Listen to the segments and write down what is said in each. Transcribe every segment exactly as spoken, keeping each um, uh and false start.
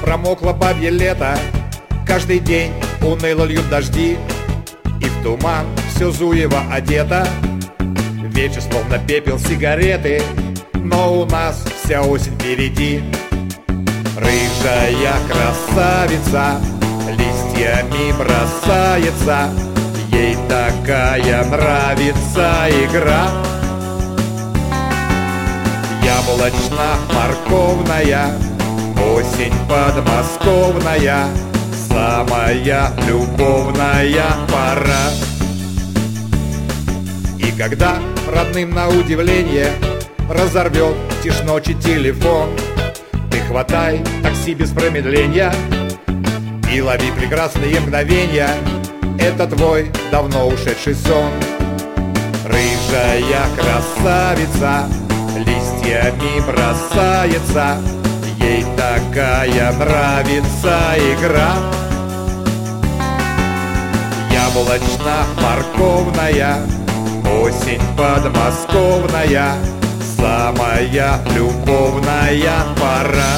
промокло бабье лето, каждый день уныло льют дожди, и в туман все Зуево одето. Вечер словно пепел сигареты, но у нас вся осень впереди. Рыжая красавица листьями бросается, ей такая нравится игра. Яблочно-морковная, осень подмосковная, самая любовная пора. И когда родным на удивление разорвет тишь ночи телефон, ты хватай такси без промедления и лови прекрасные мгновения. Это твой давно ушедший сон. Рыжая красавица листьями бросается, ей такая нравится игра. Яблочно-морковная, осень подмосковная, самая любовная пора.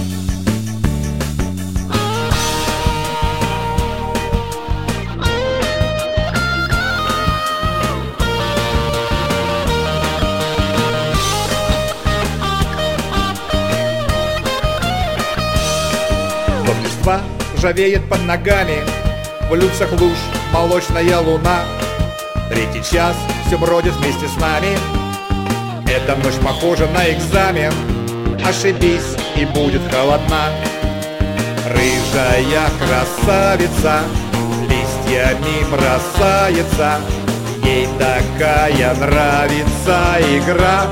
Вот листва ржавеет под ногами, в люцах луж молочная луна. Третий час все бродит вместе с нами, эта ночь похожа на экзамен. Ошибись и будет холодна. Рыжая красавица листьями бросается, ей такая нравится игра.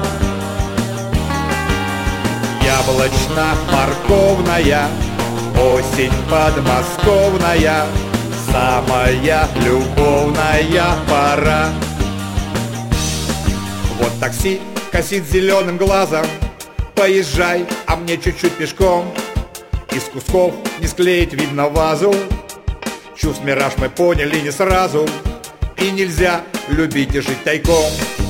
Яблочно-морковная, осень подмосковная, самая любовная пора. Вот такси косит зеленым глазом, поезжай, а мне чуть-чуть пешком. Из кусков не склеить видно вазу, чувств мираж мы поняли не сразу, и нельзя любить и жить тайком.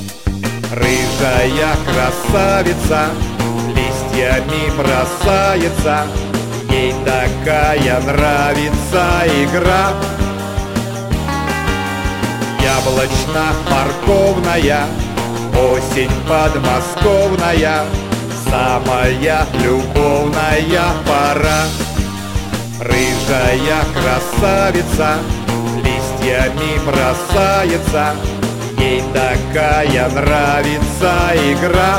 Рыжая красавица листьями бросается, ей такая нравится игра. Яблочно-морковная, осень подмосковная, самая любовная пора. Рыжая красавица листьями бросается, ей такая нравится игра.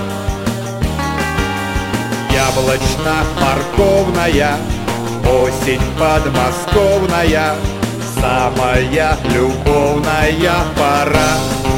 Яблочно-морковная, осень подмосковная, самая любовная пора.